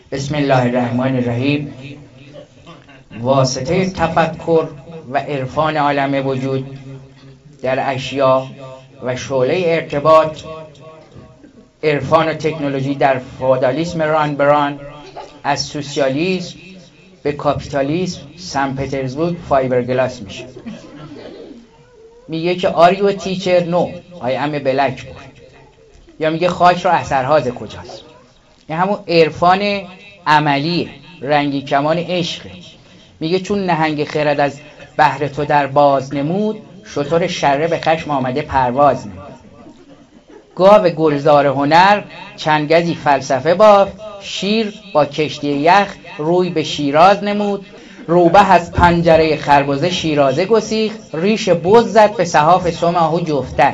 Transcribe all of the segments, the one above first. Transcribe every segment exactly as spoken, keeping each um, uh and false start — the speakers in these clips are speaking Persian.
بسم الله الرحمن الرحیم. واسطه تفکر و عرفان عالم وجود در اشیا و شعله ارتباط عرفان و تکنولوژی در فئودالیسم ران بران، از سوسیالیسم به کاپیتالیسم سن پترزبورگ فایبرگلاس میشه. میگه که آر یو تیچر نو آی ام بلک بود، یا میگه خاک را اثرهاز کجاست. این همون عرفان عملی رنگی کمان عشقه. میگه چون نهنگ خرد از بحر تو در باز نمود، شتر شره به خشم آمده پرواز نمود. گاو گلزار هنر چنگزی فلسفه باف، شیر با کشتی یخ روی به شیراز نمود. روبه از پنجره خربزه شیرازه گسیخ، ریش بز زد به صحاف سم آهو جفتک.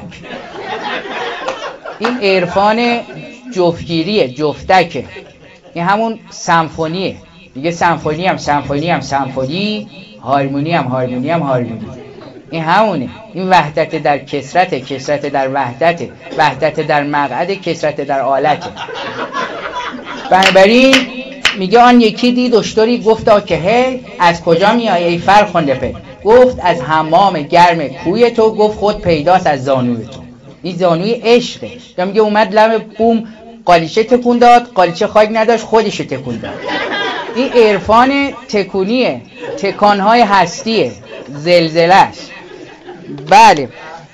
این عرفان جفتگیریه، جفتکه. این همون سمفونیه. میگه سمفونی هم سمفونی هم سمفونی، هارمونی هم هارمونی هم هارمونی. این همونه. این وحدت در کثرت، کثرت در وحدت، وحدت در مقعد، کثرت در آلت. بنابراین میگه آن یکی دید اشتری گفتا که هی از کجا میای ای فرخنده پی؟ گفت از حمام گرم کوی تو، گفت خود پیداست از زانوی تو. این زانوی عشقه. یا میگه اومد لم بوم قالیچه تکون داد، قالیچه خاک نداشت خودش تکون داد. این عرفان تکونیه، تکانهای هستیه، زلزله است. بله.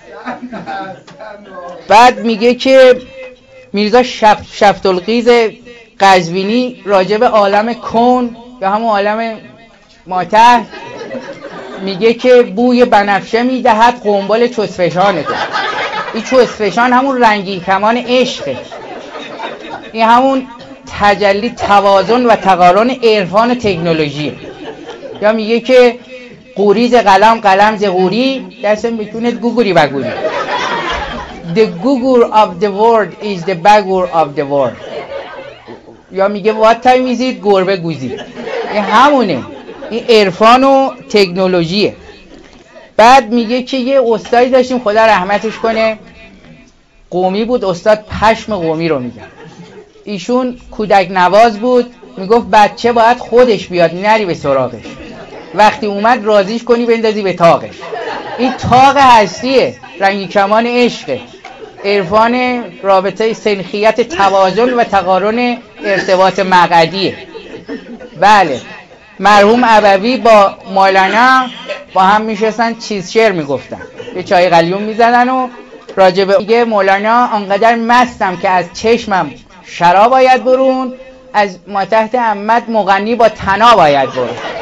بعد میگه که میرزا شف شفتالقیز قزوینی راجع به عالم کون یا همون عالم ماتحت میگه که بوی بنفشه میدهد قنبل چسفشان تو. این چسفشان همون رنگی کمان عشقه. این همون تجلی توازن و تقارن عرفان تکنولوژی. یا میگه که قوریز قلم قلم ز قوری دستم میتونه گوگوری بگوری. The Google of the world is the bagger of the world. یا میگه what time is it گربه گوزی. این همونه. این عرفان و تکنولوژیه. بعد میگه که یه استادی داشتیم خدا رحمتش کنه، قومی بود، استاد پشم قومی رو میگه. ایشون کودک نواز بود، میگفت بچه باید خودش بیاد، نری به سراغش. وقتی اومد راضیش کنی بندازی به طاقش. این طاق هستیه، رنگی کمان عشقه، عرفان رابطه سنخیت توازن و تقارن ارتباط مقعدیه. بله. مرحوم ابوی با مولانا با هم میشستن چیز شعر میگفتن، یه چای قلیون میزدن و راجبه میگه مولانا آنقدر مستم که از چشمم شراب باید برون، از ما تحت امت مغنی با تنا باید برون.